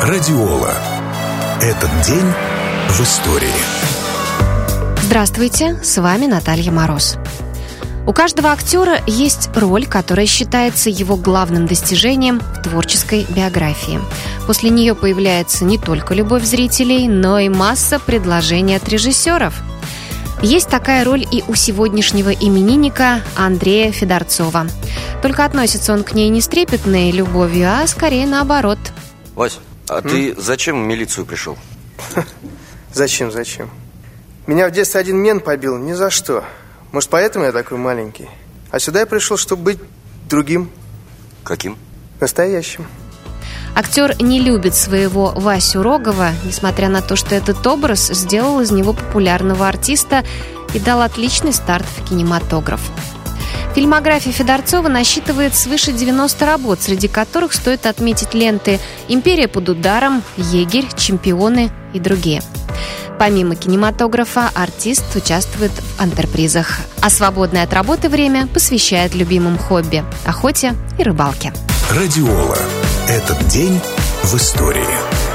Радиола. Этот день в истории. Здравствуйте, с вами Наталья Мороз. У каждого актера есть роль, которая считается его главным достижением в творческой биографии. После нее появляется не только любовь зрителей, но и масса предложений от режиссеров. Есть такая роль и у сегодняшнего именинника Андрея Федорцова. Только относится он к ней не с трепетной любовью, а скорее наоборот. Вась, а ты зачем в милицию пришел? Зачем? Меня в детстве один мент побил, ни за что. Может, поэтому я такой маленький. А сюда я пришел, чтобы быть другим. Каким? Настоящим. Актер не любит своего Васю Рогова, несмотря на то, что этот образ сделал из него популярного артиста и дал отличный старт в кинематограф. Фильмография Федорцова насчитывает свыше 90 работ, среди которых стоит отметить ленты «Империя под ударом», «Егерь», «Чемпионы» и другие. Помимо кинематографа, артист участвует в антрепризах, а свободное от работы время посвящает любимым хобби – охоте и рыбалке. Радиола. Этот день в истории.